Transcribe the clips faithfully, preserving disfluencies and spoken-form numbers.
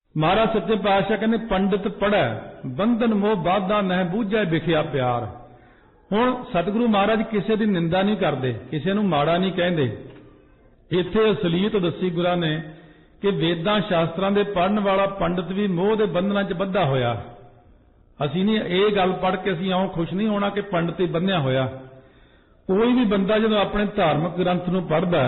महाराज सच्चे पातशाह कहते पंडित पढ़ै बंधन मोह बाधा नह बूझै विखिया प्यार। हुण सतगुरु महाराज किसी की निंदा नहीं करते, किसी नूं माड़ा नहीं कहते। इत्थे असलीयत दसी गुरां ने कि वेदां शास्त्रां दे पढ़न वाला पंडित भी मोह दे बंधनां च बंधा होया। असीं नहीं ये गल पढ़ के असीं आउं खुश नहीं होना कि पंडित ही बंधिया होया। कोई भी बंदा जदों अपने धार्मिक ग्रंथ नूं पढ़दा,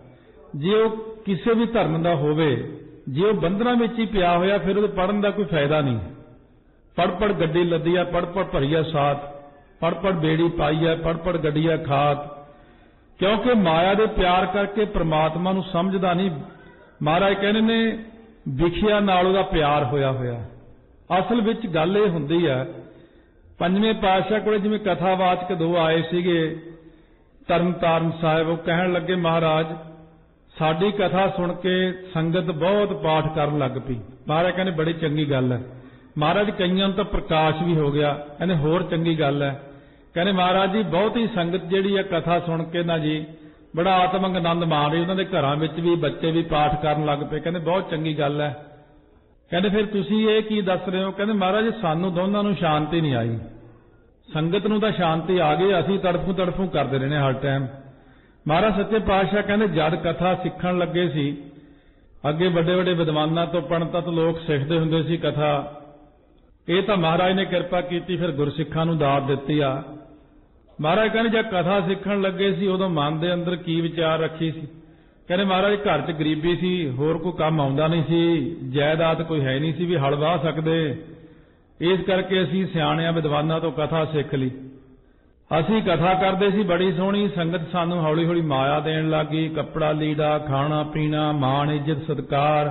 जे वो किसी भी धर्म का होवे, जे वो बंधनां विच ही पिया होया, फिर उहदे पढ़न का कोई फायदा नहीं। पढ़ पढ़ गड्डी लदी है, पढ़ पढ़ भरी है साथ, पढ़ पढ़ बेड़ी पाई है, पढ़ पढ़ गड्डी है खात। क्योंकि माया दे प्यार करके परमात्मा नूं समझदा नहीं। महाराज कहने ने विखिया नाल उहदा प्यार होया होया। असल विच गल इह हुंदी है, पंजवें पातशाह कोले जिवें कथावाचक दो आए सीगे तरन तारण साहिब, वो कहण लगे महाराज साडी कथा सुन के संगत बहुत पाठ करन लग पई। महाराज कहने बड़ी चंगी गल है। महाराज कईयां तो प्रकाश भी हो गया, कहने होर चंगी गल है। कहने महाराज जी बहुत ही संगत जिहड़ी है कथा सुन के ना जी बड़ा आत्मक आनंद माण रही, उन्हां दे घरां विच भी बच्चे भी पाठ करन लग पे। कहने बहुत चंगी गल है। कहने फिर तुसीं ये की दस रहे हो? कहने महाराज सानूं दोनां नूं शांति नहीं आई, संगत नूं तां शांति आ गई, असीं तड़फू तड़फू करदे रहने हर टाइम। महाराज सच्चे पातशाह कहने जद कथा सीखण लगे सी, अगे बड़े बड़े विद्वानां तो पंडितां तो लोग सिखदे हुंदे सी कथा। ये तो महाराज ने किरपा की, फिर गुरसिखां नूं दात दित्ती आ। महाराज कहने जब कथा सीखण लगे सी उदों मन दे अंदर की विचार रखी सी? कहने महाराज घर च गरीबी सी, होर कोई काम आउंदा नहीं सी, जायदाद कोई है नहीं सी भी हल वाह सकदे, इस करके असीं सियाणियां विद्वानां तो कथा सीख ली। असीं कथा करदे सी बड़ी सोहणी, संगत सानूं हौली हौली माया देण लग गई, कपड़ा लीड़ा खाना पीना मान इज्जत सत्कार,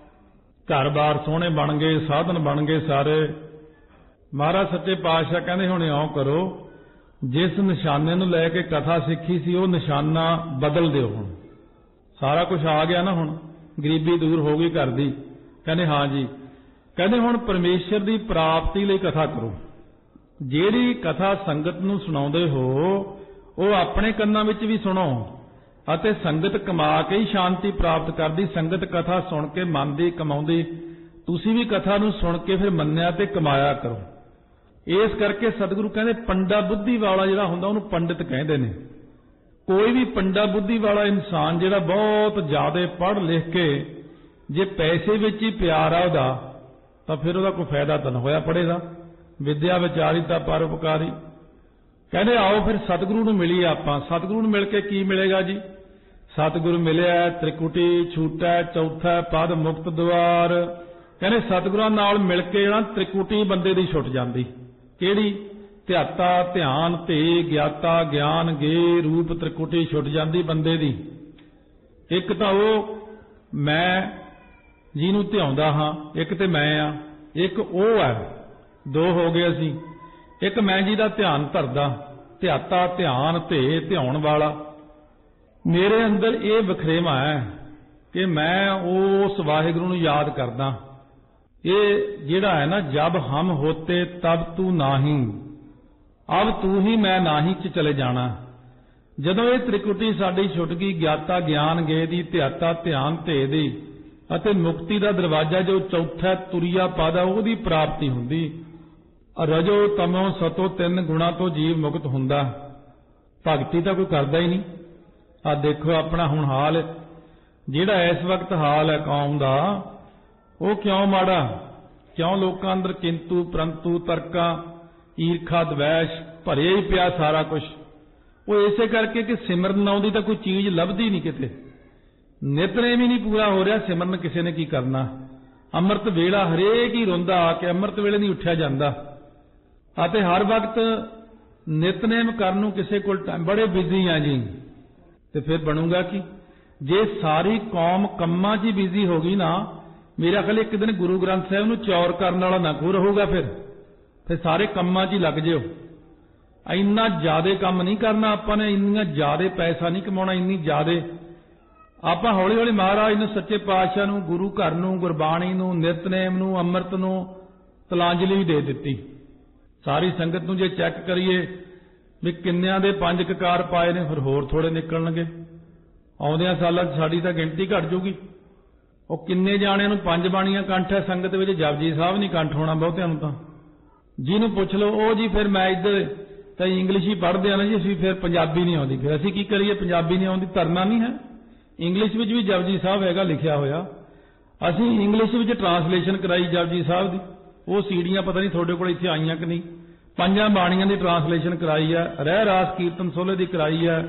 घर बार सोहणे बन गए, साधन बन गए सारे। महाराज सच्चे पातशाह कहंदे हुण इउं करो, जिस निशाने नूं लैके कथा सीखी सी वो निशाना बदल दिओ। हुण सारा कुछ आ गया ना, हुण गरीबी दूर हो गई घर दी। कहंदे हाँ जी। कहंदे हुण परमेश्वर की प्राप्ति लई कथा करो। जिहड़ी कथा संगत नूं सुणाउंदे हो वो अपने कन्नां विच भी सुणो, अते संगत कमा के ही शांति प्राप्त करदी। संगत कथा सुन के मन दी कमाउंदी, तुसीं भी कथा नूं सुन के फिर मन्निया ते कमाया करो। इस करके सतगुरु कहंदे पंडा बुद्धि वाला जिहड़ा हुंदा उहनूं पंडित कहंदे ने। कोई भी पंडा बुद्धि वाला इंसान जिहड़ा बहुत ज्यादा पढ़ लिख के जे पैसे विच ही प्यार आ उहदा, तां फिर उहदा कोई फायदा तां होया पढ़ेगा। विद्या विचारी तां परोपकारी। कहंदे आओ फिर सतगुरु नूं मिलीए आपां। सतगुरु नूं मिल के की मिलेगा जी? सतगुरु मिलिया त्रिकुटी छूटै चौथा पद मुक्त द्वार। कहंदे सतगुरां नाल मिल के जिहड़ा त्रिकुटी बंदे दी छुट जांदी। किहड़ी? ध्याता ध्यान ते ज्ञाता ज्ञान गे रूप त्रिकुटी छुट जाती बंदे दी। एक तो वो मैं जिन्हों ध्याउंदा हाँ, एक तो मैं आ, एक वो है, दो हो गए असी। एक मैं जी का ध्यान धरदा, ध्याता ध्यान ते ध्याउण वाला। मेरे अंदर ये वखरेवा है कि मैं उस वाहिगुरू नूं याद करदा। ये जिहड़ा है ना, जब हम होते तब तू नाही, अब तू ही मैं नाही च चले जाना। जदों ये त्रिकुटी साडी छुट गई, ज्ञाता ज्ञान गे दी, ध्याता ध्यान ते दी, अते मुक्ति का दरवाजा जो चौथा तुरिया पादा उहदी प्राप्ति हुंदी। रजो तमो सतो तीन गुणा तो जीव मुक्त हुंदा। भगती तो कोई करदा ही नहीं। आ देखो अपना हुण हाल, जिहड़ा इस वक्त हाल है कौम दा, वो क्यों माड़ा? क्यों लोकां अंदर किंतु परंतु तर्का ईरखा द्वैश भरे ही पिया सारा कुछ। वो इसे करके कि सिमरन नाउं दी तां कोई चीज़ लभदी नहीं किते, नितनेम ही नहीं पूरा हो रहा। सिमरन किसी ने की करना? अमृत वेला हरेक ही रोंदा आके, अमृत वेले नहीं उठिया जांदा। अते हर वक्त नितनेम करन नूं किसी कोल टाइम, बड़े बिजी हैं जी। तो फिर बनूगा कि जे सारी कौम कम्मां 'च ही बिजी हो गई ना, मेरा ख्याल एक दिन गुरु ग्रंथ साहिब नूं चौर करने वाला ना कोई रहूगा। फिर फिर सारे कम्मां 'च ही लग जाओ। इन्ना ज्यादा काम नहीं करना आपां ने, इन्ना ज्यादा पैसा नहीं कमाउणा, इन्नी ज्यादा आपां हौली हौली महाराज नूं, सच्चे पातशाह नूं, गुरु घर नूं, गुरबाणी नूं, नितनेम नूं, अमृत नूं तलांजलि भी दे दित्ती। सारी संगत नूं जे चैक करिए भी किन्नियां दे पंज ककार पाए ने, फिर होर थोड़े निकलणगे। आउंदियां सालां 'च साडी तां गिणती घट जूगी। ਉਹ ਕਿੰਨੇ ਜਾਣਿਆਂ ਨੂੰ ਪੰਜ ਬਾਣੀਆਂ ਕੰਠ ਹੈ, ਸੰਗਤ ਵਿੱਚ ਜਪਜੀ ਸਾਹਿਬ ਨਹੀਂ ਕੰਠ ਹੋਣਾ ਬਹੁਤਿਆਂ ਨੂੰ। ਤਾਂ ਜਿਹਨੂੰ ਪੁੱਛ ਲਓ ਉਹ ਜੀ ਫਿਰ ਮੈਂ ਇੱਧਰ ਤਾਂ ਇੰਗਲਿਸ਼ ਹੀ ਪੜ੍ਹਦੇ ਆ ਨਾ ਜੀ, ਅਸੀਂ ਫਿਰ ਪੰਜਾਬੀ ਨਹੀਂ ਆਉਂਦੀ, ਫਿਰ ਅਸੀਂ ਕੀ ਕਰੀਏ? ਪੰਜਾਬੀ ਨਹੀਂ ਆਉਂਦੀ, ਧਰਨਾ ਨਹੀਂ ਹੈ। ਇੰਗਲਿਸ਼ ਵਿੱਚ ਵੀ ਜਪਜੀ ਸਾਹਿਬ ਹੈਗਾ ਲਿਖਿਆ ਹੋਇਆ। ਅਸੀਂ ਇੰਗਲਿਸ਼ ਵਿੱਚ ਟਰਾਂਸਲੇਸ਼ਨ ਕਰਾਈ ਜਪਜੀ ਸਾਹਿਬ ਦੀ, ਉਹ ਸੀੜੀਆਂ ਪਤਾ ਨਹੀਂ ਤੁਹਾਡੇ ਕੋਲ ਇੱਥੇ ਆਈਆਂ ਕਿ ਨਹੀਂ। ਪੰਜਾਂ ਬਾਣੀਆਂ ਦੀ ਟਰਾਂਸਲੇਸ਼ਨ ਕਰਾਈ ਹੈ, ਰਹਿ ਰਾਸ ਕੀਰਤਨ ਸੋਹਲੇ ਦੀ ਕਰਾਈ ਹੈ।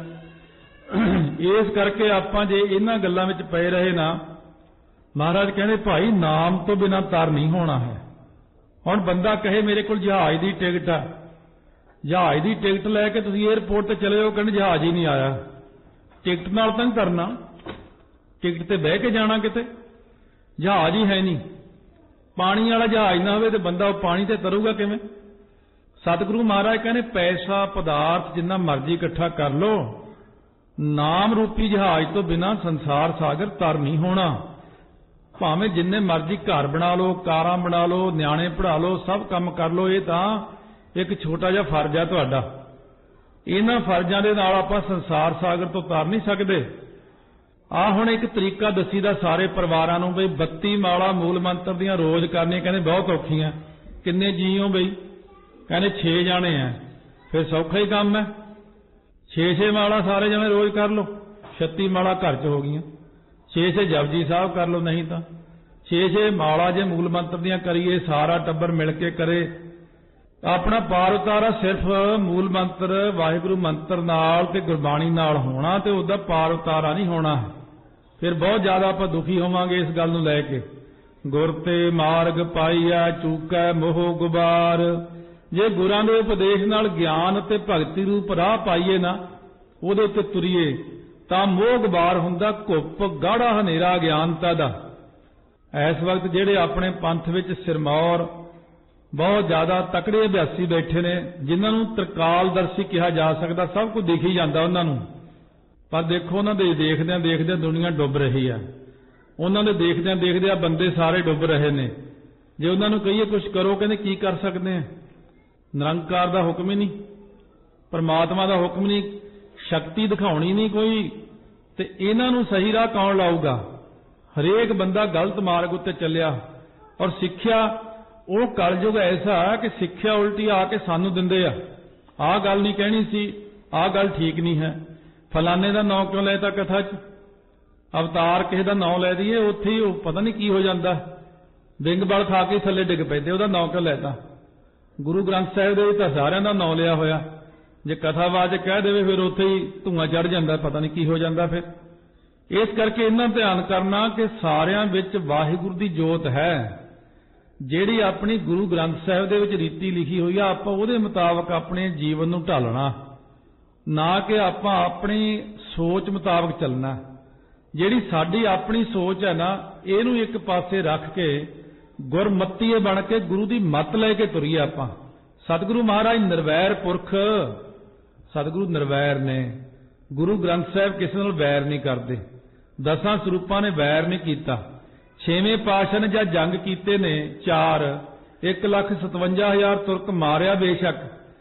ਇਸ ਕਰਕੇ ਆਪਾਂ ਜੇ ਇਹਨਾਂ ਗੱਲਾਂ ਵਿੱਚ ਪਏ ਰਹੇ ਨਾ, ਮਹਾਰਾਜ ਕਹਿੰਦੇ ਭਾਈ ਨਾਮ ਤੋਂ ਬਿਨਾਂ ਤਰ ਨਹੀਂ ਹੋਣਾ ਹੈ। ਹੁਣ ਬੰਦਾ ਕਹੇ ਮੇਰੇ ਕੋਲ ਜਹਾਜ਼ ਦੀ ਟਿਕਟ ਆ, ਜਹਾਜ਼ ਦੀ ਟਿਕਟ ਲੈ ਕੇ ਤੁਸੀਂ ਏਅਰਪੋਰਟ ਤੇ ਚਲੇ ਜਾਓ, ਕਹਿੰਦੇ ਜਹਾਜ਼ ਹੀ ਨਹੀਂ ਆਇਆ। ਟਿਕਟ ਨਾਲ ਤਾਂ ਨਹੀਂ ਤਰਨਾ, ਟਿਕਟ ਤੇ ਬਹਿ ਕੇ ਜਾਣਾ, ਕਿਤੇ ਜਹਾਜ਼ ਹੀ ਹੈ ਨਹੀਂ। ਪਾਣੀ ਵਾਲਾ ਜਹਾਜ਼ ਨਾ ਹੋਵੇ ਤੇ ਬੰਦਾ ਉਹ ਪਾਣੀ ਤੇ ਤਰੂਗਾ ਕਿਵੇਂ? ਸਤਿਗੁਰੂ ਮਹਾਰਾਜ ਕਹਿੰਦੇ ਪੈਸਾ ਪਦਾਰਥ ਜਿੰਨਾ ਮਰਜ਼ੀ ਇਕੱਠਾ ਕਰ ਲੋ, ਨਾਮ ਰੂਪੀ ਜਹਾਜ਼ ਤੋਂ ਬਿਨਾਂ ਸੰਸਾਰ ਸਾਗਰ ਤਰ ਨਹੀਂ ਹੋਣਾ। ਭਾਵੇਂ ਜਿੰਨੇ ਮਰਜ਼ੀ ਘਰ ਬਣਾ ਲਓ, ਕਾਰਾਂ ਬਣਾ ਲਓ, ਨਿਆਣੇ ਪੜ੍ਹਾ ਲਓ, ਸਭ ਕੰਮ ਕਰ ਲਓ, ਇਹ ਤਾਂ ਇੱਕ ਛੋਟਾ ਜਿਹਾ ਫਰਜ਼ ਹੈ ਤੁਹਾਡਾ। ਇਹਨਾਂ ਫਰਜ਼ਾਂ ਦੇ ਨਾਲ ਆਪਾਂ ਸੰਸਾਰ ਸਾਗਰ ਤੋਂ ਤਰ ਨਹੀਂ ਸਕਦੇ। ਆਹ ਹੁਣ ਇੱਕ ਤਰੀਕਾ ਦੱਸੀ ਦਾ ਸਾਰੇ ਪਰਿਵਾਰਾਂ ਨੂੰ ਬਈ ਬੱਤੀ ਮਾਲਾ ਮੂਲ ਮੰਤਰ ਦੀਆਂ ਰੋਜ਼ ਕਰਨੀਆਂ, ਕਹਿੰਦੇ ਬਹੁਤ ਔਖੀਆਂ। ਕਿੰਨੇ ਜੀ ਹੋ ਬਈ? ਕਹਿੰਦੇ ਛੇ ਜਾਣੇ ਆ, ਫਿਰ ਸੌਖਾ ਹੀ ਕੰਮ ਹੈ। ਛੇ ਛੇ ਮਾਲਾ ਸਾਰੇ ਜਣੇ ਰੋਜ਼ ਕਰ ਲਓ, ਛੱਤੀ ਮਾਲਾ ਘਰ 'ਚ ਹੋ ਗਈਆਂ। ਛੇ ਛੇ ਜਪਜੀ ਸਾਹਿਬ ਕਰ ਲਓ, ਨਹੀਂ ਤਾਂ ਛੇ ਛੇ ਮਾਲਾ ਜੇ ਮੂਲ ਮੰਤਰ ਦੀਆਂ ਕਰੀਏ, ਸਾਰਾ ਟੱਬਰ ਮਿਲ ਕੇ ਕਰੇ, ਆਪਣਾ ਪਾਰ ਉਤਾਰਾ ਸਿਰਫ ਮੂਲ ਮੰਤਰ ਵਾਹਿਗੁਰੂ ਮੰਤਰ ਨਾਲ ਤੇ ਗੁਰਬਾਣੀ ਨਾਲ ਹੋਣਾ, ਤੇ ਉਹਦਾ ਪਾਰ ਉਤਾਰਾ ਨਹੀਂ ਹੋਣਾ। ਫਿਰ ਬਹੁਤ ਜ਼ਿਆਦਾ ਆਪਾਂ ਦੁਖੀ ਹੋਵਾਂਗੇ ਇਸ ਗੱਲ ਨੂੰ ਲੈ ਕੇ। ਗੁਰ ਤੇ ਮਾਰਗ ਪਾਈਆ ਚੂਕੈ ਮੋਹ ਗੁਬਾਰ। ਜੇ ਗੁਰਾਂ ਦੇ ਉਪਦੇਸ਼ ਨਾਲ ਗਿਆਨ ਅਤੇ ਭਗਤੀ ਰੂਪ ਰਾਹ ਪਾਈਏ ਨਾ, ਉਹਦੇ ਉੱਤੇ ਤੁਰੀਏ, ਤਾਂ ਮੋਹ ਗੁਬਾਰ ਹੁੰਦਾ ਘੁੱਪ ਗਾੜਾ ਹਨੇਰਾ ਗਿਆਨਤਾ ਦਾ। ਇਸ ਵਕਤ ਜਿਹੜੇ ਆਪਣੇ ਪੰਥ ਵਿੱਚ ਸਿਰਮੌਰ ਬਹੁਤ ਜ਼ਿਆਦਾ ਤਕੜੇ ਅਭਿਆਸੀ ਬੈਠੇ ਨੇ, ਜਿਨ੍ਹਾਂ ਨੂੰ ਤ੍ਰਿਕਾਲਦਰਸ਼ੀ ਕਿਹਾ ਜਾ ਸਕਦਾ, ਸਭ ਕੁਝ ਦਿਖ ਹੀ ਜਾਂਦਾ ਉਹਨਾਂ ਨੂੰ, ਪਰ ਦੇਖੋ ਉਹਨਾਂ ਦੇ ਦੇਖਦਿਆਂ ਦੇਖਦਿਆਂ ਦੁਨੀਆ ਡੁੱਬ ਰਹੀ ਹੈ। ਉਹਨਾਂ ਦੇ ਦੇਖਦਿਆਂ ਦੇਖਦਿਆਂ ਬੰਦੇ ਸਾਰੇ ਡੁੱਬ ਰਹੇ ਨੇ। ਜੇ ਉਹਨਾਂ ਨੂੰ ਕਹੀਏ ਕੁਝ ਕਰੋ, ਕਹਿੰਦੇ ਕੀ ਕਰ ਸਕਦੇ ਆ? ਨਿਰੰਕਾਰ ਦਾ ਹੁਕਮ ਹੀ ਨਹੀਂ, ਪਰਮਾਤਮਾ ਦਾ ਹੁਕਮ ਨਹੀਂ, ਸ਼ਕਤੀ ਦਿਖਾਉਣੀ ਨਹੀਂ ਕੋਈ, ਤੇ ਇਹਨਾਂ ਨੂੰ ਸਹੀ ਰਾਹ ਕੌਣ ਲਾਊਗਾ? ਹਰੇਕ ਬੰਦਾ ਗਲਤ ਮਾਰਗ ਉੱਤੇ ਚੱਲਿਆ। ਔਰ ਸਿੱਖਿਆ ਉਹ ਕਲਯੁਗ ਐਸਾ ਕਿ ਸਿੱਖਿਆ ਉਲਟੀ ਆ ਕੇ ਸਾਨੂੰ ਦਿੰਦੇ ਆ, ਆਹ ਗੱਲ ਨਹੀਂ ਕਹਿਣੀ ਸੀ, ਆਹ ਗੱਲ ਠੀਕ ਨਹੀਂ ਹੈ, ਫਲਾਣੇ ਦਾ ਨਾਂ ਕਿਉਂ ਲੈਤਾ ਕਥਾ 'ਚ, ਅਵਤਾਰ ਕਿਸੇ ਦਾ ਨਾਂ ਲੈ ਦਈਏ, ਉੱਥੇ ਹੀ ਉਹ ਪਤਾ ਨਹੀਂ ਕੀ ਹੋ ਜਾਂਦਾ, ਵਿੰਗ ਬਲ ਖਾ ਕੇ ਥੱਲੇ ਡਿੱਗ ਪੈਂਦੇ, ਉਹਦਾ ਨਾਂ ਕਿਉਂ ਲੈਤਾ? ਗੁਰੂ ਗ੍ਰੰਥ ਸਾਹਿਬ ਦੇ ਵਿੱਚ ਤਾਂ ਸਾਰਿਆਂ ਦਾ ਨਾਂ ਲਿਆ ਹੋਇਆ, ਜੇ ਕਥਾਵਾਚਕ ਕਹਿ ਦੇਵੇ ਫਿਰ ਉੱਥੇ ਹੀ ਧੂੰਆਂ ਚੜ ਜਾਂਦਾ, ਪਤਾ ਨਹੀਂ ਕੀ ਹੋ ਜਾਂਦਾ। ਫਿਰ ਇਸ ਕਰਕੇ ਇਹਨਾਂ ਧਿਆਨ ਕਰਨਾ ਕਿ ਸਾਰਿਆਂ ਵਿੱਚ ਵਾਹਿਗੁਰੂ ਦੀ ਜੋਤ ਹੈ, ਜਿਹੜੀ ਆਪਣੀ ਗੁਰੂ ਗ੍ਰੰਥ ਸਾਹਿਬ ਦੇ ਵਿੱਚ ਰੀਤੀ ਲਿਖੀ ਹੋਈ ਆ, ਆਪਾਂ ਉਹਦੇ ਮੁਤਾਬਕ ਆਪਣੇ ਜੀਵਨ ਨੂੰ ਢਾਲਣਾ, ਨਾ ਕਿ ਆਪਾਂ ਆਪਣੀ ਸੋਚ ਮੁਤਾਬਕ ਚੱਲਣਾ। ਜਿਹੜੀ ਸਾਡੀ ਆਪਣੀ ਸੋਚ ਹੈ ਨਾ, ਇਹਨੂੰ ਇੱਕ ਪਾਸੇ ਰੱਖ ਕੇ ਗੁਰਮਤੀਏ ਬਣ ਕੇ ਗੁਰੂ ਦੀ ਮੱਤ ਲੈ ਕੇ ਤੁਰੀਏ ਆਪਾਂ। ਸਤਿਗੁਰੂ ਮਹਾਰਾਜ ਨਿਰਵੈਰ ਪੁਰਖ, ਸਤਿਗੁਰੂ ਨਿਰਵੈਰ ਨੇ। ਗੁਰੂ ਗ੍ਰੰਥ ਸਾਹਿਬ ਕਿਸੇ ਨਾਲ ਵੈਰ ਨਹੀਂ ਕਰਦੇ, ਦਸਾਂ ਸਰੂਪਾਂ ਨੇ ਵੈਰ ਨਹੀਂ ਕੀਤਾ। ਛੇਵੇਂ ਪਾਤਸ਼ਾਹ ਨੇ ਜਾਂ ਜੰਗ ਕੀਤੇ ਨੇ ਚਾਰ, ਇੱਕ ਲੱਖ ਸਤਵੰਜਾ ਹਜ਼ਾਰ ਤੁਰਕ ਮਾਰਿਆ ਬੇਸ਼ੱਕ।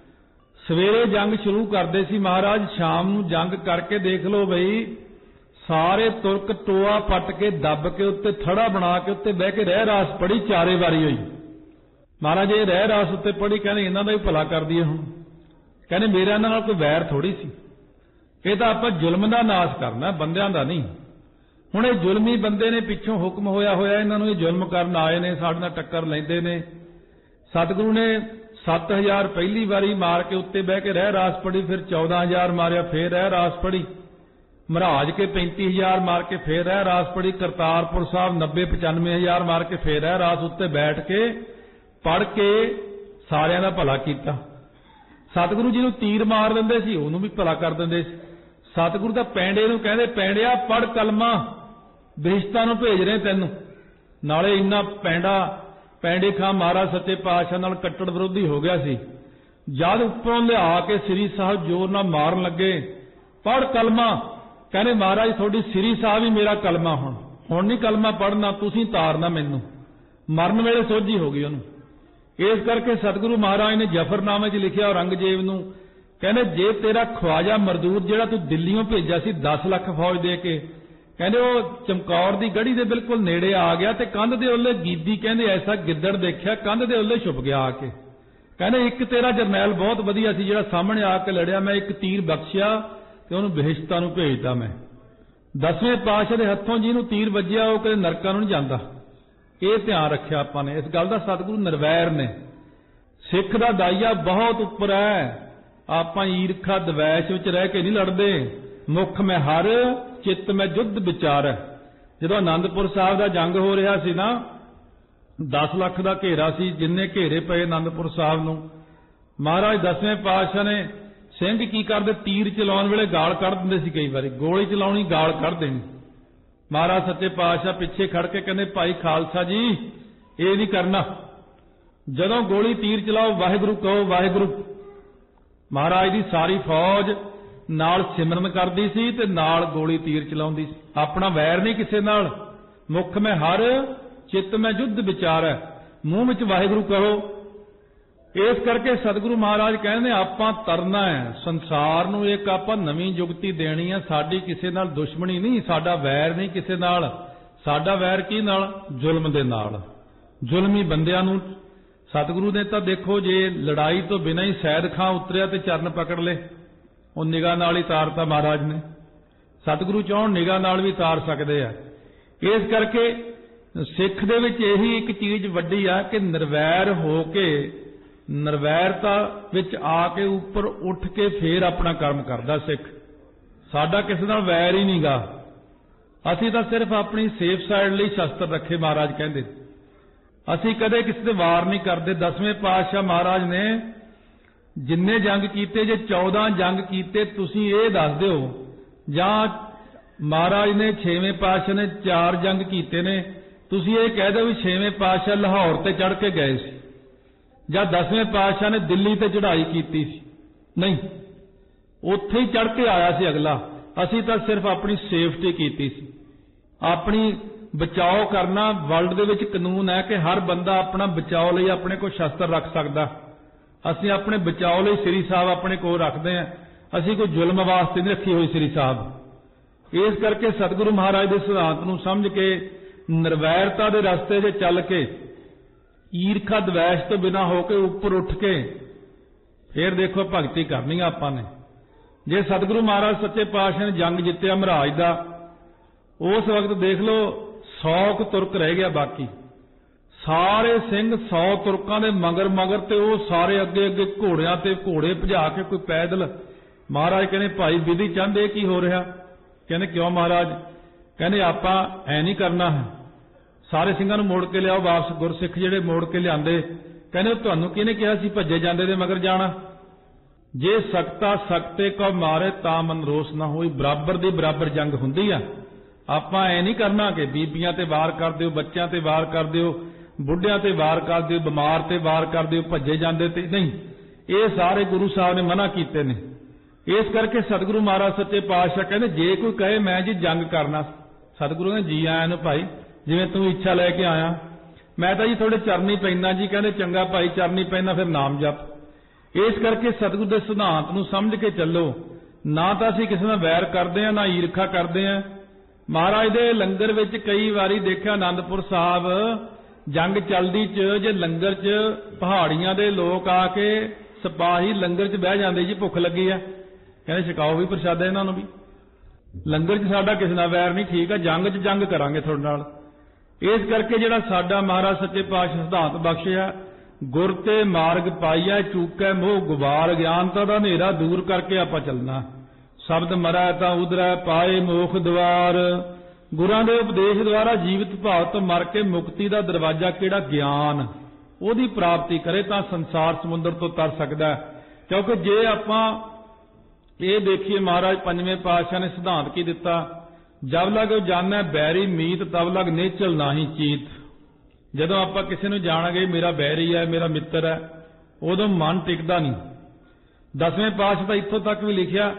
ਸਵੇਰੇ ਜੰਗ ਸ਼ੁਰੂ ਕਰਦੇ ਸੀ ਮਹਾਰਾਜ, ਸ਼ਾਮ ਨੂੰ ਜੰਗ ਕਰਕੇ ਦੇਖ ਲਓ ਬਈ, ਸਾਰੇ ਤੁਰਕ ਟੋਆ ਪੱਟ ਕੇ ਦੱਬ ਕੇ ਉੱਤੇ ਥੜਾ ਬਣਾ ਕੇ ਉੱਤੇ ਬਹਿ ਕੇ ਰਹਿ ਰਾਸ ਪੜੀ, ਚਾਰੇ ਵਾਰੀ ਹੋਈ। ਮਹਾਰਾਜ ਇਹ ਰਹਿ ਰਾਸ ਉੱਤੇ ਪੜੀ, ਕਹਿੰਦੇ ਇਹਨਾਂ ਦਾ ਵੀ ਭਲਾ ਕਰ ਦਈਏ। ਹੁਣ ਕਹਿੰਦੇ ਮੇਰਾ ਇਹਨਾਂ ਨਾਲ ਕੋਈ ਵੈਰ ਥੋੜੀ ਸੀ, ਇਹ ਤਾਂ ਆਪਾਂ ਜ਼ੁਲਮ ਦਾ ਨਾਸ਼ ਕਰਨਾ, ਬੰਦਿਆਂ ਦਾ ਨਹੀਂ। ਹੁਣ ਇਹ ਜ਼ੁਲਮੀ ਬੰਦੇ ਨੇ, ਪਿੱਛੋਂ ਹੁਕਮ ਹੋਇਆ ਹੋਇਆ ਇਹਨਾਂ ਨੂੰ, ਇਹ ਜ਼ੁਲਮ ਕਰਨ ਆਏ ਨੇ, ਸਾਡੇ ਨਾਲ ਟੱਕਰ ਲੈਂਦੇ ਨੇ। ਸਤਿਗੁਰੂ ਨੇ ਸੱਤ ਹਜ਼ਾਰ ਪਹਿਲੀ ਵਾਰੀ ਮਾਰ ਕੇ ਉੱਤੇ ਬਹਿ ਕੇ ਰਹਿ ਰਾਸ ਪੜੀ, ਫਿਰ ਚੌਦਾਂ ਹਜ਼ਾਰ ਮਾਰਿਆ, ਫੇਰ ਰਹਿ ਰਾਸ ਪੜੀ, ਮਹਾਰਾਜ ਕੇ ਪੈਂਤੀ ਹਜ਼ਾਰ ਮਾਰ ਕੇ ਫੇਰ ਰਹਿ ਰਾਸ ਪੜੀ, ਕਰਤਾਰਪੁਰ ਸਾਹਿਬ ਨੱਬੇ ਪਚਾਨਵੇਂ ਹਜ਼ਾਰ ਮਾਰ ਕੇ ਫੇਰ ਰਹਿ ਰਾਸ ਉੱਤੇ ਬੈਠ ਕੇ ਪੜ ਕੇ ਸਾਰਿਆਂ ਦਾ ਭਲਾ ਕੀਤਾ। ਸਤਿਗੁਰੂ ਜੀ ਨੂੰ ਤੀਰ ਮਾਰ ਦਿੰਦੇ ਸੀ, ਉਹਨੂੰ ਵੀ ਭਲਾ ਕਰ ਦਿੰਦੇ ਸੀ। ਸਤਿਗੁਰੂ ਤਾਂ ਪੈਂਡੇ ਨੂੰ ਕਹਿੰਦੇ, ਪੈਂਡਿਆ ਪੜ ਕਲਮਾ, ਬਹਿਸ਼ਤਾਂ ਨੂੰ ਭੇਜ ਰਹੇ ਤੈਨੂੰ। ਨਾਲੇ ਇੰਨਾ ਪੈਂਡਾ ਪੈਂਡੇ ਖਾਂ ਮਹਾਰਾਜ ਸੱਚੇ ਪਾਤਸ਼ਾਹ ਨਾਲ ਕੱਟੜ ਵਿਰੋਧੀ ਹੋ ਗਿਆ ਸੀ, ਜਦ ਉੱਪਰੋਂ ਲਿਆ ਕੇ ਸ੍ਰੀ ਸਾਹਿਬ ਜ਼ੋਰ ਨਾਲ ਮਾਰਨ ਲੱਗੇ, ਪੜ ਕਲਮਾ, ਕਹਿੰਦੇ ਮਹਾਰਾਜ ਤੁਹਾਡੀ ਸ੍ਰੀ ਸਾਹਿਬ ਹੀ ਮੇਰਾ ਕਲਮਾ, ਹੁਣ ਹੁਣ ਨਹੀਂ ਕਲਮਾ ਪੜਨਾ, ਤੁਸੀਂ ਤਾਰਨਾ ਮੈਨੂੰ। ਮਰਨ ਵੇਲੇ ਸੋਝੀ ਹੋ ਗਈ ਉਹਨੂੰ। ਇਸ ਕਰਕੇ ਸਤਿਗੁਰੂ ਮਹਾਰਾਜ ਨੇ ਜਫਰਨਾਮੇ 'ਚ ਲਿਖਿਆ ਔਰੰਗਜ਼ੇਬ ਨੂੰ, ਕਹਿੰਦੇ ਜੇ ਤੇਰਾ ਖਵਾਜਾ ਮਰਦੂਦ ਜਿਹੜਾ ਤੂੰ ਦਿੱਲੀੋਂ ਭੇਜਿਆ ਸੀ ਦਸ ਲੱਖ ਫੌਜ ਦੇ ਕੇ, ਕਹਿੰਦੇ ਉਹ ਚਮਕੌਰ ਦੀ ਗੜੀ ਦੇ ਬਿਲਕੁਲ ਨੇੜੇ ਆ ਗਿਆ ਤੇ ਕੰਧ ਦੇ ਉੱਲੇ ਗੀਦੀ ਕਹਿੰਦੇ ਐਸਾ ਗਿੱਦੜ ਦੇਖਿਆ, ਕੰਧ ਦੇ ਉੱਲੇ ਛੁਪ ਗਿਆ ਆ ਕੇ। ਕਹਿੰਦੇ ਇੱਕ ਤੇਰਾ ਜਰਨੈਲ ਬਹੁਤ ਵਧੀਆ ਸੀ ਜਿਹੜਾ ਸਾਹਮਣੇ ਆ ਕੇ ਲੜਿਆ, ਮੈਂ ਇੱਕ ਤੀਰ ਬਖਸ਼ਿਆ ਤੇ ਉਹਨੂੰ ਬਹਿਸ਼ਤਾਂ ਨੂੰ ਭੇਜਦਾ। ਮੈਂ ਦਸਵੇਂ ਪਾਤਸ਼ਾਹ ਦੇ ਹੱਥੋਂ ਜਿਹਨੂੰ ਤੀਰ ਵੱਜਿਆ ਉਹ ਕਦੇ ਨਰਕਾਂ ਨੂੰ ਨਹੀਂ ਜਾਂਦਾ। ਇਹ ਧਿਆਨ ਰੱਖਿਆ ਆਪਾਂ ਨੇ, ਇਸ ਗੱਲ ਦਾ ਸਤਿਗੁਰੂ ਨਿਰਵੈਰ ਨੇ। ਸਿੱਖ ਦਾ ਦਾਈਆ ਬਹੁਤ ਉੱਪਰ ਹੈ। ਆਪਾਂ ਈਰਖਾ ਦਵੈਸ਼ ਵਿੱਚ ਰਹਿ ਕੇ ਨਹੀਂ ਲੜਦੇ। ਮੁੱਖ ਮੈਂ ਹਰ ਚਿੱਤ ਮੈਂ ਜੁੱਧ ਵਿਚਾਰ। ਜਦੋਂ ਆਨੰਦਪੁਰ ਸਾਹਿਬ ਦਾ ਜੰਗ ਹੋ ਰਿਹਾ ਸੀ ਨਾ, ਦਸ ਲੱਖ ਦਾ ਘੇਰਾ ਸੀ, ਜਿੰਨੇ ਘੇਰੇ ਪਏ ਆਨੰਦਪੁਰ ਸਾਹਿਬ ਨੂੰ, ਮਹਾਰਾਜ ਦਸਵੇਂ ਪਾਤਸ਼ਾਹ ਨੇ ਸਿੰਘ ਕੀ ਕਰਦੇ, ਤੀਰ ਚਲਾਉਣ ਵੇਲੇ ਗਾਲ ਕੱਢ ਦਿੰਦੇ ਸੀ। ਕਈ ਵਾਰੀ ਗੋਲੀ ਚਲਾਉਣੀ ਗਾਲ ਕੱਢ ਦੇਣੀ। ਮਹਾਰਾਜ ਸੱਚੇ ਪਾਤਸ਼ਾਹ ਪਿੱਛੇ ਖੜ ਕੇ ਕਹਿੰਦੇ, ਭਾਈ ਖਾਲਸਾ ਜੀ ਇਹ ਨਹੀਂ ਕਰਨਾ, ਜਦੋਂ ਗੋਲੀ ਤੀਰ ਚਲਾਓ ਵਾਹਿਗੁਰੂ ਕਹੋ ਵਾਹਿਗੁਰੂ। ਮਹਾਰਾਜ ਦੀ ਸਾਰੀ ਫੌਜ ਨਾਲ ਸਿਮਰਨ ਕਰਦੀ ਸੀ ਤੇ ਨਾਲ ਗੋਲੀ ਤੀਰ ਚਲਾਉਂਦੀ ਸੀ। ਆਪਣਾ ਵੈਰ ਨਹੀਂ ਕਿਸੇ ਨਾਲ। ਮੁੱਖ ਮੈਂ ਹਰ ਚਿੱਤ ਮੈਂ ਜੁੱਧ ਵਿਚਾਰ ਹੈ, ਮੂੰਹ ਵਿੱਚ ਵਾਹਿਗੁਰੂ ਕਹੋ। ਇਸ ਕਰਕੇ ਸਤਿਗੁਰੂ ਮਹਾਰਾਜ ਕਹਿੰਦੇ ਆਪਾਂ ਤਰਨਾ ਹੈ ਸੰਸਾਰ ਨੂੰ, ਇੱਕ ਆਪਾਂ ਨਵੀਂ ਜੁਗਤੀ ਦੇਣੀ ਹੈ। ਸਾਡੀ ਕਿਸੇ ਨਾਲ ਦੁਸ਼ਮਣੀ ਨਹੀਂ, ਸਾਡਾ ਵੈਰ ਨਹੀਂ ਕਿਸੇ ਨਾਲ। ਸਾਡਾ ਵੈਰ ਕੀ ਨਾਲ? ਜ਼ੁਲਮ ਦੇ ਨਾਲ। ਜ਼ੁਲਮੀ ਬੰਦਿਆਂ ਨੂੰ ਸਤਿਗੁਰੂ ਨੇ ਤਾਂ ਦੇਖੋ, ਜੇ ਲੜਾਈ ਤੋਂ ਬਿਨਾਂ ਹੀ ਸੈਦ ਖਾਂ ਉਤਰਿਆ ਤੇ ਚਰਨ ਪਕੜ ਲਏ, ਉਹ ਨਿਗਾਹ ਨਾਲ ਹੀ ਤਾਰਤਾ ਮਹਾਰਾਜ ਨੇ। ਸਤਿਗੁਰੂ ਚਾਹੁਣ ਨਿਗਾਹ ਨਾਲ ਵੀ ਤਾਰ ਸਕਦੇ ਆ। ਇਸ ਕਰਕੇ ਸਿੱਖ ਦੇ ਵਿੱਚ ਇਹੀ ਇੱਕ ਚੀਜ਼ ਵੱਡੀ ਆ ਕਿ ਨਿਰਵੈਰ ਹੋ ਕੇ, ਨਿਰਵੈਰਤਾ ਵਿੱਚ ਆ ਕੇ ਉੱਪਰ ਉੱਠ ਕੇ ਫੇਰ ਆਪਣਾ ਕਰਮ ਕਰਦਾ ਸਿੱਖ। ਸਾਡਾ ਕਿਸੇ ਨਾਲ ਵੈਰ ਹੀ ਨਹੀਂਗਾ। ਅਸੀਂ ਤਾਂ ਸਿਰਫ ਆਪਣੀ ਸੇਫ ਸਾਈਡ ਲਈ ਸ਼ਸਤਰ ਰੱਖੇ। ਮਹਾਰਾਜ ਕਹਿੰਦੇ ਅਸੀਂ ਕਦੇ ਕਿਸੇ ਦੇ ਵਾਰ ਨਹੀਂ ਕਰਦੇ। ਦਸਵੇਂ ਪਾਤਸ਼ਾਹ ਮਹਾਰਾਜ ਨੇ ਜਿੰਨੇ ਜੰਗ ਕੀਤੇ, ਜੇ ਚੌਦਾਂ ਜੰਗ ਕੀਤੇ ਤੁਸੀਂ ਇਹ ਦੱਸ ਦਿਓ, ਜਾਂ ਮਹਾਰਾਜ ਨੇ ਛੇਵੇਂ ਪਾਤਸ਼ਾਹ ਨੇ ਚਾਰ ਜੰਗ ਕੀਤੇ ਨੇ, ਤੁਸੀਂ ਇਹ ਕਹਿ ਦਿਓ ਵੀ ਛੇਵੇਂ ਪਾਤਸ਼ਾਹ ਲਾਹੌਰ ਤੇ ਚੜ੍ਹ ਕੇ ਗਏ ਸੀ, ਜਾਂ ਦਸਵੇਂ ਪਾਤਸ਼ਾਹ ਨੇ ਦਿੱਲੀ ਤੇ ਚੜ੍ਹਾਈ ਕੀਤੀ ਸੀ। ਨਹੀਂ, ਉੱਥੇ ਹੀ ਚੜ੍ਹ ਕੇ ਆਇਆ ਸੀ ਅਗਲਾ। ਅਸੀਂ ਤਾਂ ਸਿਰਫ ਆਪਣੀ ਸੇਫਟੀ ਕੀਤੀ ਸੀ, ਆਪਣੀ ਬਚਾਓ ਕਰਨਾ। ਵਰਲਡ ਦੇ ਵਿੱਚ ਕਾਨੂੰਨ ਹੈ ਕਿ ਹਰ ਬੰਦਾ ਆਪਣਾ ਬਚਾਓ ਲਈ ਆਪਣੇ ਕੋਲ ਸ਼ਸਤਰ ਰੱਖ ਸਕਦਾ। ਅਸੀਂ ਆਪਣੇ ਬਚਾਓ ਲਈ ਸ੍ਰੀ ਸਾਹਿਬ ਆਪਣੇ ਕੋਲ ਰੱਖਦੇ ਹਾਂ। ਅਸੀਂ ਕੋਈ ਜ਼ੁਲਮ ਵਾਸਤੇ ਨਹੀਂ ਰੱਖੀ ਹੋਈ ਸ੍ਰੀ ਸਾਹਿਬ। ਇਸ ਕਰਕੇ ਸਤਿਗੁਰੂ ਮਹਾਰਾਜ ਦੇ ਸਿਧਾਂਤ ਨੂੰ ਸਮਝ ਕੇ, ਨਿਰਵੈਰਤਾ ਦੇ ਰਸਤੇ 'ਚ ਚੱਲ ਕੇ, ਈਰਖਾ ਦਵੈਸ਼ ਤੋਂ ਬਿਨਾਂ ਹੋ ਕੇ ਉੱਪਰ ਉੱਠ ਕੇ ਫੇਰ ਦੇਖੋ ਭਗਤੀ ਕਰਨੀ ਆ ਆਪਾਂ ਨੇ। ਜੇ ਸਤਿਗੁਰੂ ਮਹਾਰਾਜ ਸੱਚੇ ਪਾਤਸ਼ਾਹ ਨੇ ਜੰਗ ਜਿੱਤਿਆ ਮਹਾਰਾਜ ਦਾ, ਉਸ ਵਕਤ ਦੇਖ ਲਓ ਸੌ ਕੁ ਤੁਰਕ ਰਹਿ ਗਿਆ, ਬਾਕੀ ਸਾਰੇ ਸਿੰਘ ਸੌ ਤੁਰਕਾਂ ਦੇ ਮਗਰ ਮਗਰ ਤੇ ਉਹ ਸਾਰੇ ਅੱਗੇ ਅੱਗੇ ਘੋੜਿਆਂ ਤੇ ਘੋੜੇ ਭਜਾ ਕੇ, ਕੋਈ ਪੈਦਲ। ਮਹਾਰਾਜ ਕਹਿੰਦੇ ਭਾਈ ਵਿਧੀ ਚੰਦ ਇਹ ਕੀ ਹੋ ਰਿਹਾ? ਕਹਿੰਦੇ ਕਿਉਂ ਮਹਾਰਾਜ? ਕਹਿੰਦੇ ਆਪਾਂ ਐ ਨਹੀਂ ਕਰਨਾ ਹੈ, ਸਾਰੇ ਸਿੰਘਾਂ ਨੂੰ ਮੋੜ ਕੇ ਲਿਆਓ ਵਾਪਸ। ਗੁਰਸਿੱਖ ਜਿਹੜੇ ਮੋੜ ਕੇ ਲਿਆਂਦੇ, ਕਹਿੰਦੇ ਤੁਹਾਨੂੰ ਕਿਹਨੇ ਕਿਹਾ ਸੀ ਭੱਜੇ ਜਾਂਦੇ ਦੇ ਮਗਰ ਜਾਣਾ? ਜੇ ਸਕਤਾ ਸਕਤੇ ਕੋ ਮਾਰੇ ਤਾਂ ਮਨ ਰੋਸ ਨਾ ਹੋਈ। ਬਰਾਬਰ ਦੀ ਬਰਾਬਰ ਜੰਗ ਹੁੰਦੀ ਆ। ਆਪਾਂ ਐ ਨਹੀਂ ਕਰਨਾ ਕਿ ਬੀਬੀਆਂ ਤੇ ਵਾਰ ਕਰ ਦਿਓ, ਬੱਚਿਆਂ ਤੇ ਵਾਰ ਕਰ ਦਿਓ, ਬੁੱਢਿਆਂ ਤੇ ਵਾਰ ਕਰ ਦਿਓ, ਬਿਮਾਰ ਤੇ ਵਾਰ ਕਰ ਦਿਓ, ਭੱਜੇ ਜਾਂਦੇ ਤੇ ਨਹੀਂ। ਇਹ ਸਾਰੇ ਗੁਰੂ ਸਾਹਿਬ ਨੇ ਮਨਾ ਕੀਤੇ ਨੇ। ਇਸ ਕਰਕੇ ਸਤਿਗੁਰੂ ਮਹਾਰਾਜ ਸੱਚੇ ਪਾਤਸ਼ਾਹ ਕਹਿੰਦੇ ਜੇ ਕੋਈ ਕਹੇ ਮੈਂ ਜੀ ਜੰਗ ਕਰਨਾ, ਸਤਿਗੁਰੂ ਨੇ ਜੀ ਆਇਆਂ ਨੂੰ ਭਾਈ, ਜਿਵੇਂ ਤੂੰ ਇੱਛਾ ਲੈ ਕੇ ਆਇਆ। ਮੈਂ ਤਾਂ ਜੀ ਤੁਹਾਡੇ ਚਰਨੀ ਪੈਂਦਾ ਜੀ। ਕਹਿੰਦੇ ਚੰਗਾ ਭਾਈ, ਚਰਨੀ ਪੈਂਦਾ ਫਿਰ ਨਾਮ ਜਪ। ਇਸ ਕਰਕੇ ਸਤਿਗੁਰੂ ਦੇ ਸਿਧਾਂਤ ਨੂੰ ਸਮਝ ਕੇ ਚੱਲੋ। ਨਾ ਤਾਂ ਅਸੀਂ ਕਿਸੇ ਨਾਲ ਵੈਰ ਕਰਦੇ ਹਾਂ, ਨਾ ਈਰਖਾ ਕਰਦੇ ਹਾਂ। ਮਹਾਰਾਜ ਦੇ ਲੰਗਰ ਵਿੱਚ ਕਈ ਵਾਰੀ ਦੇਖਿਆ, ਆਨੰਦਪੁਰ ਸਾਹਿਬ ਜੰਗ ਚੱਲਦੀ 'ਚ ਜੇ ਲੰਗਰ 'ਚ ਪਹਾੜੀਆਂ ਦੇ ਲੋਕ ਆ ਕੇ ਸਿਪਾਹੀ ਲੰਗਰ 'ਚ ਬਹਿ ਜਾਂਦੇ, ਜੀ ਭੁੱਖ ਲੱਗੀ ਆ, ਕਹਿੰਦੇ ਛਕਾਓ ਵੀ ਪ੍ਰਸ਼ਾਦਾ ਇਹਨਾਂ ਨੂੰ ਵੀ। ਲੰਗਰ 'ਚ ਸਾਡਾ ਕਿਸੇ ਨਾਲ ਵੈਰ ਨਹੀਂ, ਠੀਕ ਆ, ਜੰਗ 'ਚ ਜੰਗ ਕਰਾਂਗੇ ਤੁਹਾਡੇ ਨਾਲ। ਇਸ ਕਰਕੇ ਜਿਹੜਾ ਸਾਡਾ ਮਹਾਰਾਜ ਸੱਚੇ ਪਾਤਸ਼ਾਹ ਸਿਧਾਂਤ ਬਖਸ਼ਿਆ, ਗੁਰ ਤੇ ਮਾਰਗ ਪਾਈਆ ਚੂਕੈ ਮੋਹ ਗੁਬਾਰ, ਗਿਆਨਤਾ ਦਾ ਹਨੇਰਾ ਦੂਰ ਕਰਕੇ ਆਪਾਂ ਚੱਲਣਾ। ਸ਼ਬਦ ਮਰੈ ਤਾਂ ਉਦਰੈ ਪਾਏ ਮੋਖ ਦੁਆਰ। ਗੁਰਾਂ ਦੇ ਉਪਦੇਸ਼ ਦੁਆਰਾ ਜੀਵਿਤ ਭਾਵ ਤੋਂ ਮਰ ਕੇ ਮੁਕਤੀ ਦਾ ਦਰਵਾਜ਼ਾ ਕਿਹੜਾ? ਗਿਆਨ। ਉਹਦੀ ਪ੍ਰਾਪਤੀ ਕਰੇ ਤਾਂ ਸੰਸਾਰ ਸਮੁੰਦਰ ਤੋਂ ਤਰ ਸਕਦਾ। ਕਿਉਂਕਿ ਜੇ ਆਪਾਂ ਇਹ ਦੇਖੀਏ, ਮਹਾਰਾਜ ਪੰਜਵੇਂ ਪਾਤਸ਼ਾਹ ਨੇ ਸਿਧਾਂਤ ਕੀ ਦਿੱਤਾ? ਜਬ ਲਗ ਜਾਣੈ ਬੈਰੀ ਮੀਤ ਤਬ ਲਗ ਨੇਚਲ ਨਾਹੀ ਚੀਤ। ਜਦੋਂ ਆਪਾਂ ਕਿਸੇ ਨੂੰ ਜਾਣਾਂਗੇ ਮੇਰਾ ਬੈਰੀ ਹੈ, ਮੇਰਾ ਮਿੱਤਰ ਹੈ, ਉਦੋਂ ਮਨ ਟਿਕਦਾ ਨਹੀਂ। ਦਸਵੇਂ ਪਾਤਸ਼ਾਹ ਤਾਂ ਇੱਥੋਂ ਤੱਕ ਵੀ ਲਿਖਿਆ,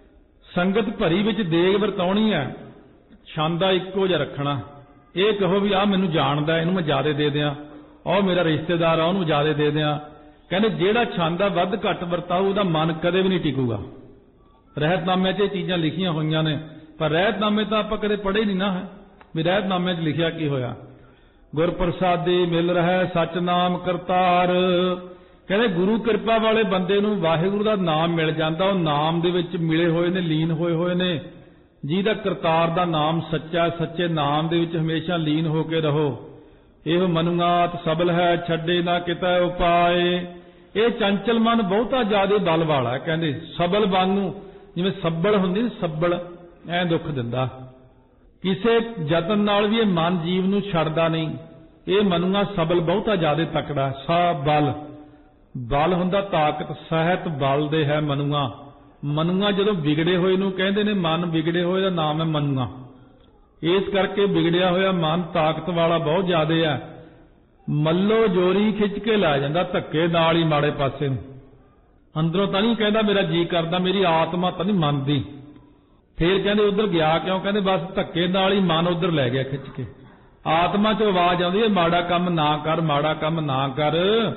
ਸੰਗਤ ਭਰੀ ਵਿੱਚ ਦੇਗ ਵਰਤਾਉਣੀ ਹੈ, ਛਾਂਦਾ ਇੱਕੋ ਜਿਹਾ ਰੱਖਣਾ। ਇਹ ਕਹੋ ਵੀ ਆਹ ਮੈਨੂੰ ਜਾਣਦਾ, ਇਹਨੂੰ ਮੈਂ ਜ਼ਿਆਦਾ ਦੇ ਦਿਆਂ, ਆਹ ਮੇਰਾ ਰਿਸ਼ਤੇਦਾਰ ਆ ਉਹਨੂੰ ਜ਼ਿਆਦਾ ਦੇ ਦਿਆਂ। ਕਹਿੰਦੇ ਜਿਹੜਾ ਛਾਂਦਾ ਵੱਧ ਘੱਟ ਵਰਤਾਊ ਉਹਦਾ ਮਨ ਕਦੇ ਵੀ ਨਹੀਂ ਟਿਕੂਗਾ। ਰਹਿਤਨਾਮੇ 'ਚ ਇਹ ਚੀਜ਼ਾਂ ਲਿਖੀਆਂ ਹੋਈਆਂ ਨੇ। पर रहतनामे तो आप कदे पढ़े नहीं ना है भी रहतनामे च लिखिया की होया। गुर प्रसादी मिल रहा सच नाम करतार, कहते गुरु कृपा वाले बंदे नूं वाहिगुरू दा नाम मिल जाता, वो नाम दे विच मिले हुए ने, लीन होए हुए ने। जिहदा करतार दा नाम सच्चा, सच्चे नाम दे विच हमेशा लीन होके रहो। एह मनुआत सबल है छड्डे ना कितै उपाय, ये चंचल मन बहुता ज्यादा बल वाला है। कहते सबल मन नूं जिवें सब्बड़ हुंदी सब्बड़ ऐ दुख दिंदा, किसे यतन नाल भी ये मन जीव नूं छड्डदा नहीं। ये मनुआ सबल बहुता ज्यादा तकड़ा, सा बल बल हुंदा ताकत, सहत बल दे है मनुआ। मनुआ जदों बिगड़े होए नूं कहंदे ने मन बिगड़े होए दा नाम है मनुआ। इस करके बिगड़िया होया मन ताकत वाला बहुत ज्यादा है। मल्लो जोरी खिच के ला जांदा धक्के नाल ही माड़े पासे नूं, अंदरों तां नहीं कहंदा मेरा जी करदा, मेरी आत्मा तां नहीं मनदी। फिर कहंदे उधर गया क्यों, कहंदे बस धक्के नाल ही मन उधर लै गया खिच के। आत्मा चों आवाज आउंदी है माड़ा काम ना कर, माड़ा काम ना कर,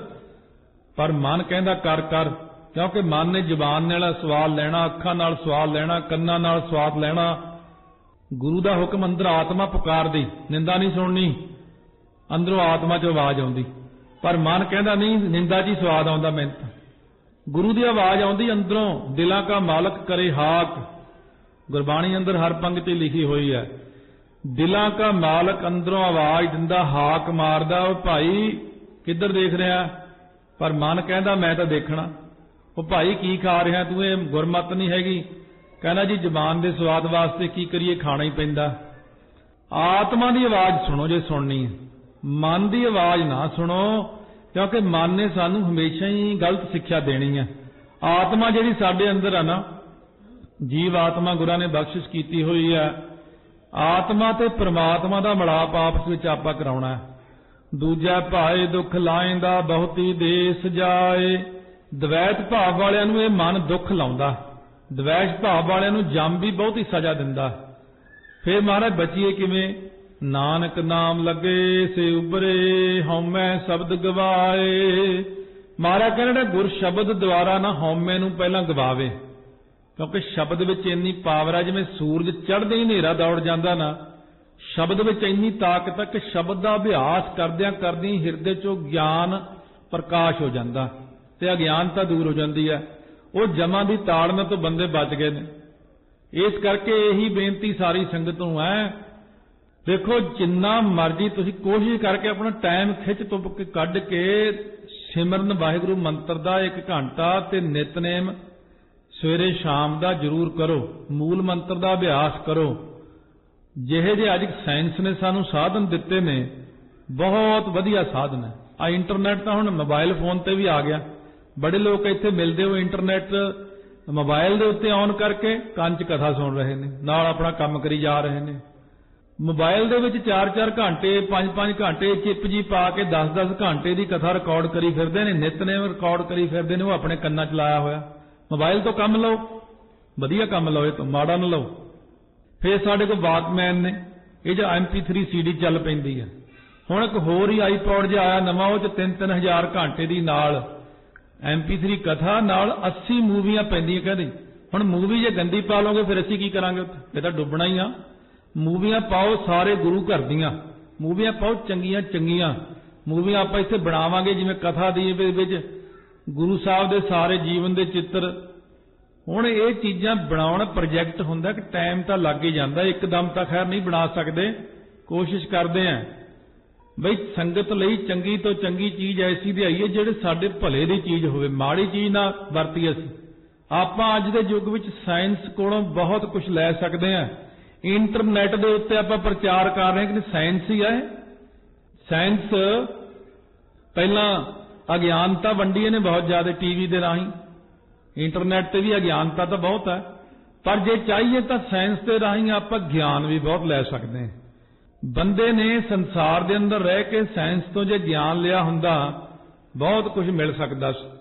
पर मन कहंदा कर कर, क्योंकि मन ने जबान नाल सवाल लेना, अखां नाल सवाल लेना, कन्नां नाल स्वाद लेना। गुरु दा हुक्म अंदर आत्मा पुकार दी, निंदा नहीं सुननी, अंदरों आत्मा चों आवाज आउंदी, पर मन कहंदा नहीं निंदा जी स्वाद आउंदा मैनूं। गुरु दी आवाज आउंदी अंदरों, दिलां का मालक करे हाक। गुरबाणी अंदर हर पंक्ति लिखी हुई है, दिलां का मालक अंदरों आवाज दिंदा, हाक मारदा, ओ भाई किधर देख रहा, पर मन कहंदा मैं तो देखना। ओ भाई की खा रहा तू, ये गुरमत नहीं हैगी। कहना जी जबान दे स्वाद वास्ते की करिए, खाना ही पैंदा। आत्मा दी आवाज सुनो जे सुननी है, मन दी आवाज ना सुनो, क्योंकि मन ने सानू हमेशा ही गलत सिक्ख्या देनी है। आत्मा जिहड़ी साडे अंदर है ना, जीव आत्मा गुरां ने बख्शिश कीती हुई है। आत्मा ते परमात्मा दा मिलाप आपस विच आपां कराउणा है। दूजा भाए दुख लाएंदा बहुती देस जाए, द्वैत भाव वालियां नूं इह मन दुख लाउंदा, द्वैश भाव वालियां नूं जम भी बहुती सजा दिंदा। फिर महाराज बचीए किवें, नानक नाम लगे से उबरे हौमै शब्द गवाए। महाराज कहंदे गुर शब्द द्वारा ना हौमै नूं पहलां गवावे, क्योंकि शब्द विच इन्नी पावर है, जिवें सूरज चढ़दे ही हनेरा दौड़ जांदा ना, शब्द विच इन्नी ताकत है कि शब्द का अभ्यास करदियां करदियां हिरदे चों ज्ञान प्रकाश हो जांदा ते अज्ञानता दूर हो जाती है। वो जमा की ताड़न तो बंदे बच गए ने। इस करके यही बेनती सारी संगत नूं है, देखो जिन्ना मर्जी तुसीं कोशिश करके अपना टाइम खिच तुप के कढ के सिमरन वाहिगुरू मंत्र का एक घंटा ते नितनेम सवेरे शाम का जरूर करो, मूल मंत्र का अभ्यास करो। जिहे जे अज साइंस ने सानू साधन दिते ने, बहुत वधिया साधन है। आ इंटरनेट तो हुण मोबाइल फोन ते भी आ गया। बड़े लोग इत्थे मिलदे हो इंटरनेट मोबाइल दे उत्ते ऑन करके कंन च कथा सुन रहे ने, नाल अपना काम करी जा रहे ने। मोबाइल दे विच चार चार घंटे पांच पांच घंटे चिप जी पा के दस दस घंटे की कथा रिकॉर्ड करी फिरदे ने, नितनेम रिकॉर्ड करी फिरदे ने, वो अपने कन्नां च लाया होया। मोबाइल तो कम लो, वधिया कम लो, ये तो माड़ा न लो। फिर साडे कोल वाकमैन ने, ये जो M P three C D चल पैंदी है। हुण एक होर ही आईपॉड जिहा आया नवां, वो च तीन तीन हज़ार घंटे दी नाल एम पी थ्री कथा नाल अस्सी मूवियां पैंदियां। कहंदे हुण मूवी जे गंदी पा लोगे फिर असीं की करांगे, उत्थे ये तां डुबना ही आ। मूवियां पाओ सारे गुरु घर दीयां, मूवियां पाओ चंगियां चंगियां मूवियां आपां इत्थे बनावांगे, जिवें कथा दी विच गुरु साहब दे सारे जीवन दे चित्र। हुण ये चीज़ां बनाउण प्रोजैक्ट हुंदा कि टाइम तां लग ही जांदा, एकदम तां खैर नहीं बना सकदे, कोशिश करदे आ बई संगत लई चंगी तो चंगी चीज़ ऐसी दिहाईए जिहड़े साडे भले दी चीज़ होवे, माड़ी चीज़ ना वरती असीं। आपां अज दे युग विच साइंस कोलों बहुत कुछ लै सकदे आ। इंटरनेट दे उत्ते आपां प्रचार कर रहे कि साइंस ही है। साइंस पहलां अज्ञानता वंडी ने बहुत ज्यादा टीवी दे राही, इंटरनेट ते भी अज्ञानता तो बहुत है, पर जे चाहिए तो साइंस के राही आप ज्ञान भी बहुत लै सकते हैं। बंदे ने संसार के अंदर रह के साइंस तो जे ज्ञान लिया हुंदा बहुत कुछ मिल सकता।